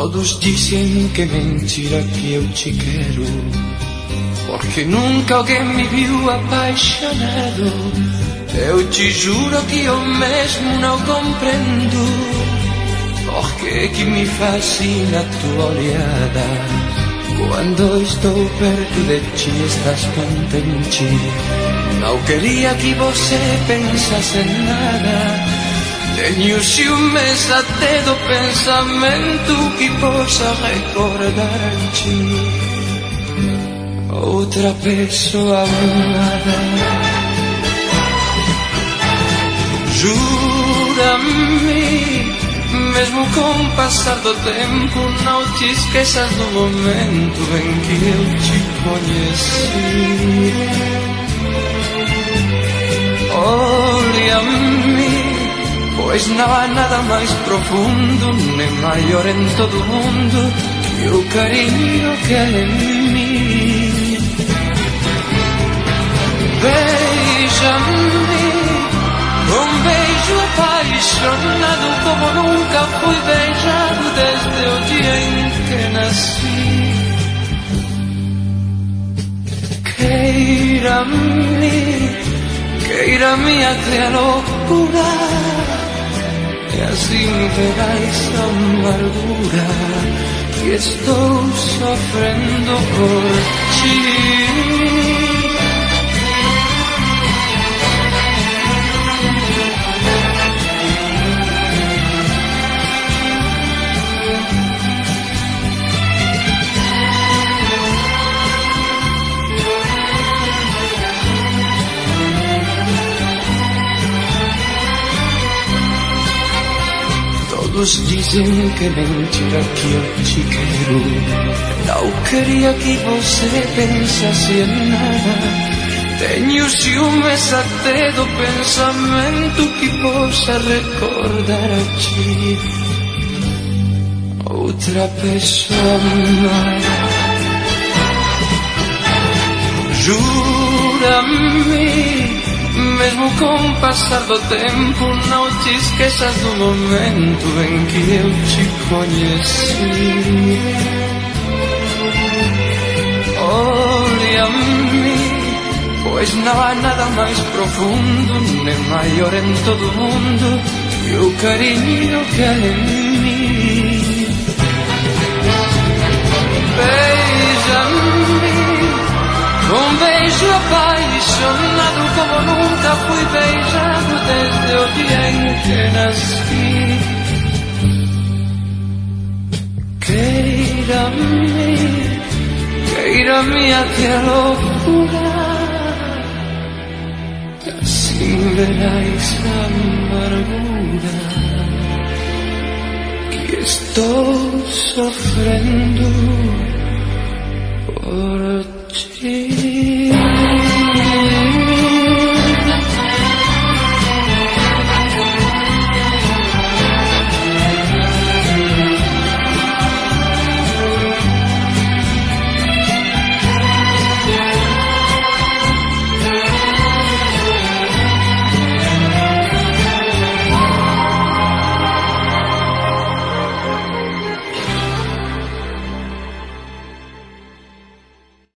Todos dizem que é mentira que eu te quero, porque nunca alguém me viu apaixonado. Eu te juro que eu mesmo não compreendo porque que me fascina a tua olhada. Quando estou perto de ti estás contente. Não queria que você pensasse em nada. Tenho ciúmes até do pensamento que possa recordar-te outra pessoa amada. Jura-me, mesmo com o passar do tempo, não te esqueças do momento em que eu te conheci. Olha-me, pois não há nada mais profundo nem maior em todo o mundo que o carinho que há em mim. Beija-me, um beijo apaixonado como nunca fui beijado desde o dia em que nasci. Queira-me até a loucura, e assim verás a amargura que estou sofrendo por ti. Todos dizem que é mentira que eu te quero. Não queria que você pensasse em nada. Tenho ciúmes até do pensamento que possa recordar-te outra pessoa amada. Jura-me, mesmo com o passar do tempo, não te esqueças do momento em que eu te conheci. Olha-me, pois não há nada mais profundo nem maior em todo o mundo que o carinho que há em mim. Beija-me, um beijo apaixonado como nunca fui beijado desde o dia em que nasci. Queira-me até a loucura, e assim verás a amargura que estou sofrendo por ti.